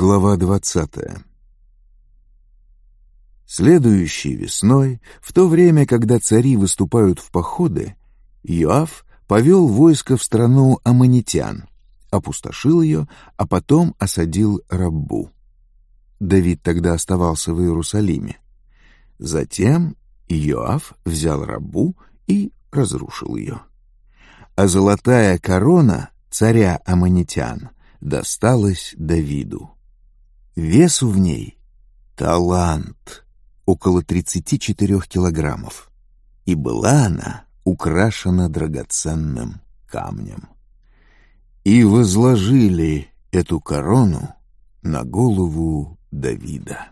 Глава 20. Следующей весной, в то время, когда цари выступают в походы, Иоав повел войско в страну аммонитян, опустошил ее, а потом осадил Раббу. Давид тогда оставался в Иерусалиме. Затем Иоав взял Раббу и разрушил ее. А золотая корона царя аммонитян досталась Давиду. Весу в ней талант, около 34 килограммов, и была она украшена драгоценным камнем. И возложили эту корону на голову Давида.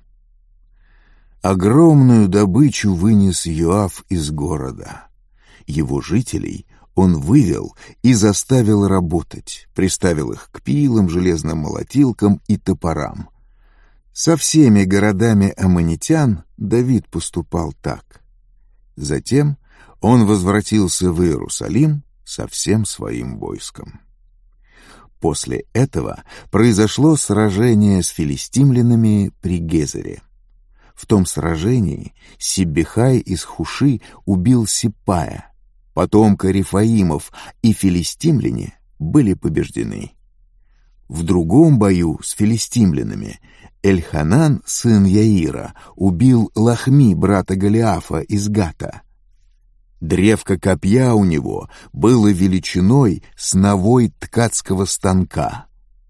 Огромную добычу вынес Иоав из города. Его жителей он вывел и заставил работать, приставил их к пилам, железным молотилкам и топорам. Со всеми городами аммонитян Давид поступал так. Затем он возвратился в Иерусалим со всем своим войском. После этого произошло сражение с филистимлянами при Гезере. В том сражении Сиббехай из Хуши убил Сиппая, потомка Рефаимов, и филистимляне были побеждены. В другом бою с филистимлянами Эльханан, сын Яира, убил Лахми, брата Голиафа из Гата. Древко копья у него было величиной с навой ткацкого станка.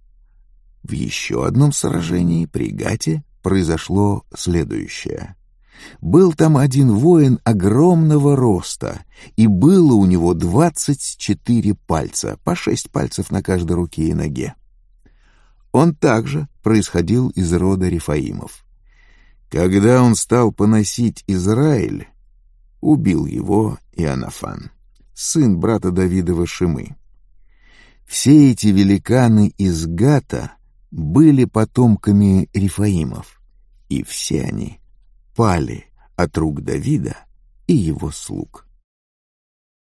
В еще одном сражении при Гате произошло следующее. Был там один воин огромного роста, и было у него 24 пальца, по 6 пальцев на каждой руке и ноге. Он также происходил из рода Рефаимов. Когда он стал поносить Израиль, убил его Иоаннафан, сын брата Давидова Шимы. Все эти великаны из Гата были потомками Рефаимов, и все они пали от рук Давида и его слуг.